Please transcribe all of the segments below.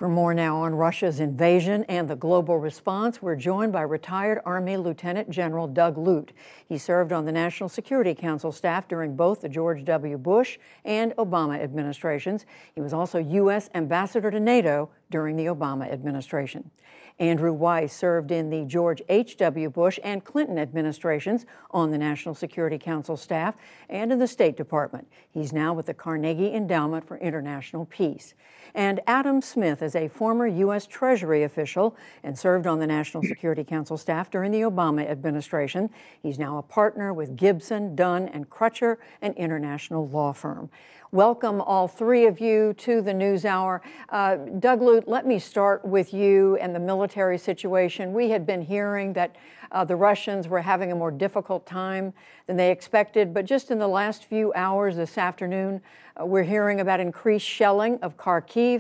For more now on Russia's invasion and the global response, we're joined by retired Army Lieutenant General Doug Lute. He served on the National Security Council staff during both the George W. Bush and Obama administrations. He was also U.S. Ambassador to NATO during the Obama administration. Andrew Weiss served in the George H.W. Bush and Clinton administrations on the National Security Council staff and in the State Department. He's now with the Carnegie Endowment for International Peace. And Adam Smith is a former U.S. Treasury official and served on the National Security Council staff during the Obama administration. He's now a partner with Gibson, Dunn, and Crutcher, an international law firm. Welcome, all three of you, to the NewsHour. Doug Lute, let me start with you and the military situation. We had been hearing that the Russians were having a more difficult time than they expected, but just in the last few hours this afternoon, we're hearing about increased shelling of Kharkiv.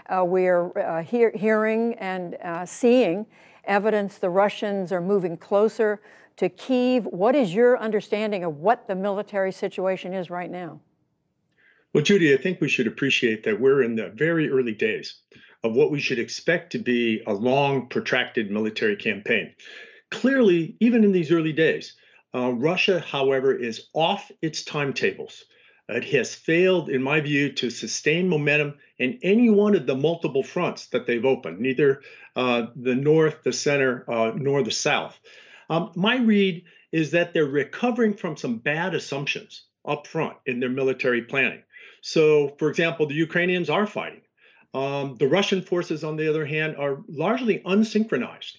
We're hearing and seeing evidence the Russians are moving closer to Kyiv. What is your understanding of what the military situation is right now? Well, Judy, I think we should appreciate that we're in the very early days of what we should expect to be a long, protracted military campaign. Clearly, even in these early days, Russia, however, is off its timetables. It has failed, in my view, to sustain momentum in any one of the multiple fronts that they've opened, neither the north, the center, nor the south. My read is that they're recovering from some bad assumptions up front in their military planning. So, for example, the Ukrainians are fighting. The Russian forces, on the other hand, are largely unsynchronized.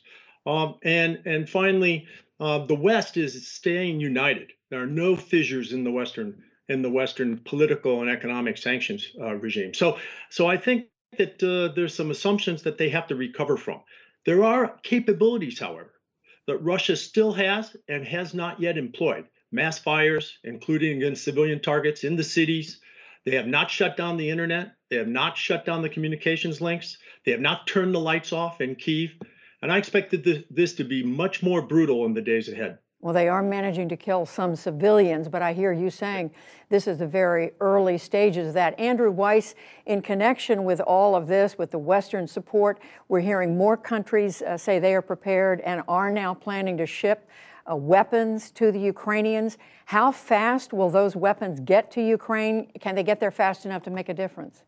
And finally, the West is staying united. There are no fissures in the Western political and economic sanctions regime. So I think that there's some assumptions that they have to recover from. There are capabilities, however, that Russia still has and has not yet employed. Mass fires, including against civilian targets in the cities. They have not shut down the internet. They have not shut down the communications links. They have not turned the lights off in Kyiv. And I expected this to be much more brutal in the days ahead. Well, they are managing to kill some civilians, but I hear you saying this is the very early stages of that. Andrew Weiss, in connection with all of this, with the Western support, we're hearing more countries say they are prepared and are now planning to ship weapons to the Ukrainians. How fast will those weapons get to Ukraine? Can they get there fast enough to make a difference?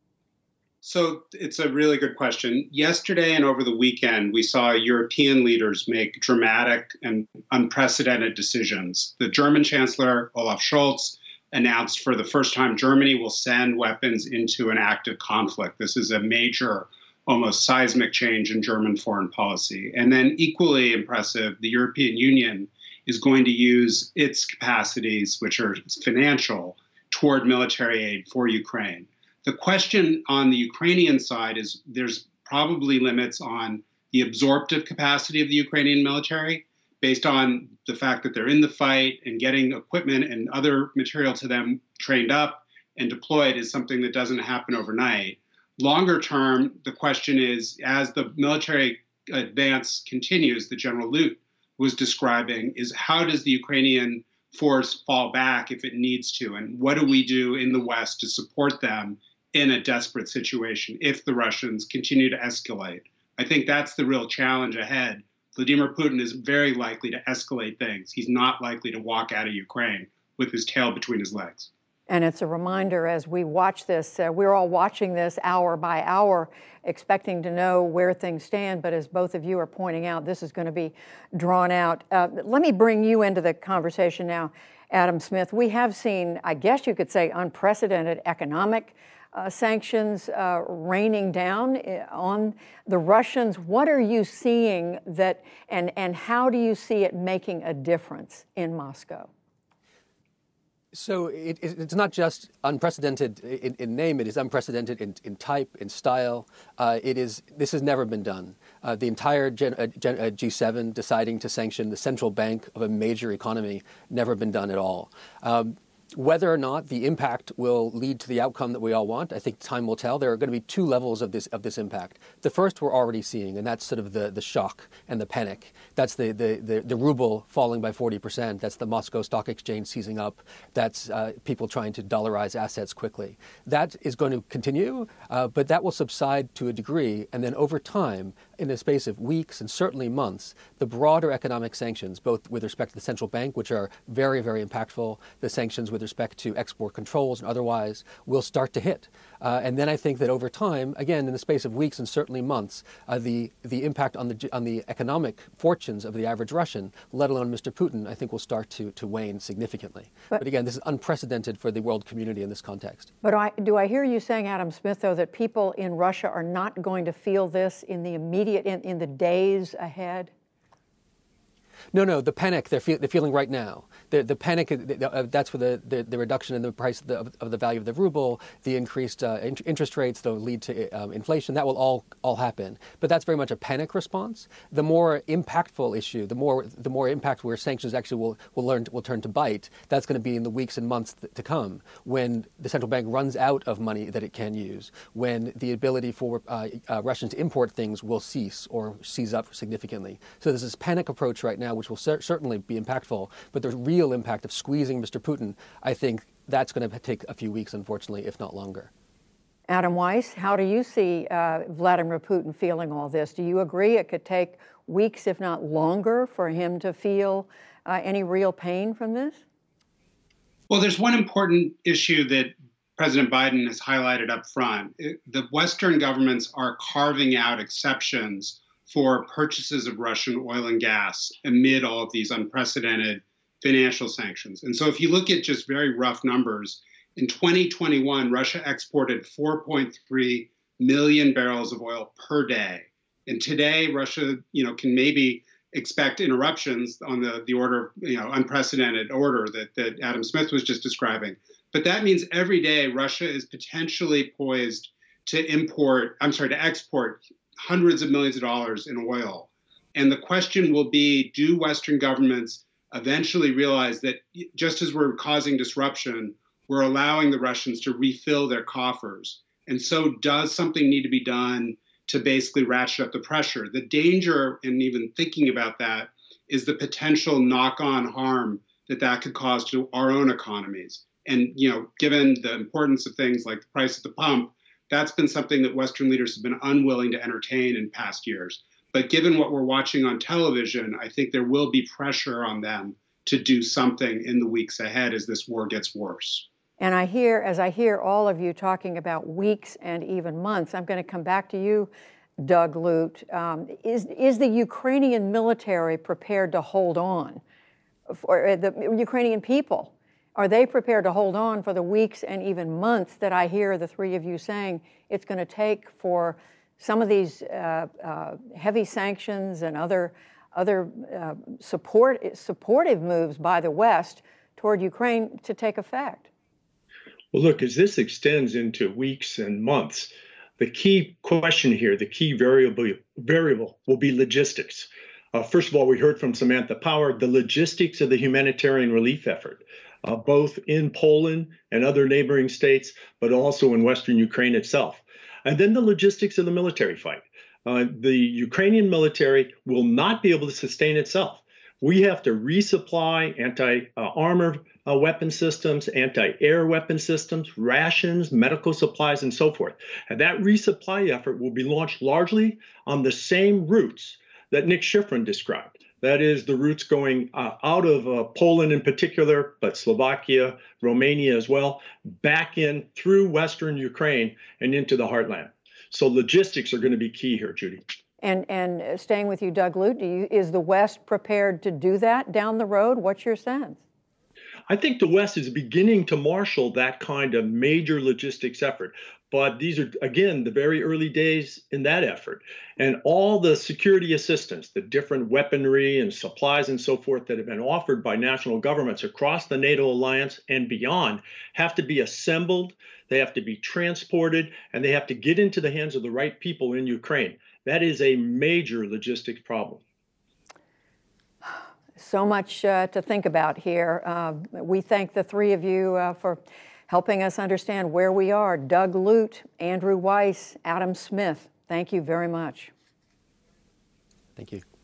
So it's a really good question. Yesterday and over the weekend, we saw European leaders make dramatic and unprecedented decisions. The German Chancellor, Olaf Scholz, announced for the first time Germany will send weapons into an active conflict. This is a major, almost seismic change in German foreign policy. And then equally impressive, the European Union is going to use its capacities, which are financial, toward military aid for Ukraine. The question on the Ukrainian side is there's probably limits on the absorptive capacity of the Ukrainian military based on the fact that they're in the fight, and getting equipment and other material to them trained up and deployed is something that doesn't happen overnight. Longer term, the question is, as the military advance continues, the General Lute was describing, is how does the Ukrainian force fall back if it needs to? And what do we do in the West to support them in a desperate situation if the Russians continue to escalate? I think that's the real challenge ahead. Vladimir Putin is very likely to escalate things. He's not likely to walk out of Ukraine with his tail between his legs. And it's a reminder as we watch this, we're all watching this hour by hour, expecting to know where things stand. But as both of you are pointing out, this is going to be drawn out. Let me bring you into the conversation now, Adam Smith. We have seen, I guess you could say, unprecedented economic sanctions raining down on the Russians. What are you seeing that, and how do you see it making a difference in Moscow? So it's not just unprecedented in name, it is unprecedented in type, in style. This has never been done. The entire G7 deciding to sanction the central bank of a major economy, never been done at all. Whether or not the impact will lead to the outcome that we all want, I think time will tell. There are going to be two levels of this impact. The first we're already seeing, and that's sort of the shock and the panic. That's the ruble falling by 40%. That's the Moscow Stock Exchange seizing up. That's people trying to dollarize assets quickly. That is going to continue, but that will subside to a degree. And then over time, in the space of weeks and certainly months, the broader economic sanctions, both with respect to the central bank, which are very, very impactful, the sanctions with respect to export controls and otherwise, will start to hit. And then I think that over time, again, in the space of weeks and certainly months, the impact on the economic fortunes of the average Russian, let alone Mr. Putin, I think will start to wane significantly. But again, this is unprecedented for the world community in this context. But do I hear you saying, Adam Smith, though, that people in Russia are not going to feel this in the immediate, in the days ahead? No, the panic they're feeling right now. The panic, that's for the reduction in the price of the value of the ruble, the increased interest rates that will lead to inflation. That will all happen. But that's very much a panic response. The more impactful issue, the more impact where sanctions actually will turn to bite. That's going to be in the weeks and months to come, when the central bank runs out of money that it can use, when the ability for Russians to import things will cease or seize up significantly. So there's this panic approach right now, which will certainly be impactful. But the real impact of squeezing Mr. Putin, I think that's going to take a few weeks, unfortunately, if not longer. Adam Weiss, how do you see Vladimir Putin feeling all this? Do you agree it could take weeks, if not longer, for him to feel any real pain from this? Well, there's one important issue that President Biden has highlighted up front. The Western governments are carving out exceptions for purchases of Russian oil and gas amid all of these unprecedented financial sanctions. And so if you look at just very rough numbers, in 2021, Russia exported 4.3 million barrels of oil per day. And today, Russia, can maybe expect interruptions on the order, unprecedented order that Adam Smith was just describing. But that means every day Russia is potentially poised to export hundreds of millions of dollars in oil. And the question will be, do Western governments eventually realize that just as we're causing disruption, we're allowing the Russians to refill their coffers? And so does something need to be done to basically ratchet up the pressure? The danger in even thinking about that is the potential knock-on harm that could cause to our own economies. And, given the importance of things like the price at the pump, that's been something that Western leaders have been unwilling to entertain in past years. But given what we're watching on television, I think there will be pressure on them to do something in the weeks ahead as this war gets worse. And as I hear all of you talking about weeks and even months, I'm going to come back to you, Doug Lute. Is the Ukrainian military prepared to hold on? For the Ukrainian people, are they prepared to hold on for the weeks and even months that I hear the three of you saying it's going to take for some of these heavy sanctions and other supportive moves by the West toward Ukraine to take effect? Well, look, as this extends into weeks and months, the key question here, the key variable will be logistics. First of all, we heard from Samantha Power, the logistics of the humanitarian relief effort, both in Poland and other neighboring states, but also in Western Ukraine itself. And then the logistics of the military fight. The Ukrainian military will not be able to sustain itself. We have to resupply anti-armor weapon systems, anti-air weapon systems, rations, medical supplies, and so forth. And that resupply effort will be launched largely on the same routes that Nick Schifrin described. That is, the routes going out of Poland in particular, but Slovakia, Romania as well, back in through Western Ukraine and into the heartland. So logistics are going to be key here, Judy. And staying with you, Doug Lute, is the West prepared to do that down the road? What's your sense? I think the West is beginning to marshal that kind of major logistics effort. But these are, again, the very early days in that effort. And all the security assistance, the different weaponry and supplies and so forth that have been offered by national governments across the NATO alliance and beyond have to be assembled, they have to be transported, and they have to get into the hands of the right people in Ukraine. That is a major logistics problem. So much to think about here. We thank the three of you for helping us understand where we are. Doug Lute, Andrew Weiss, Adam Smith, thank you very much. Thank you.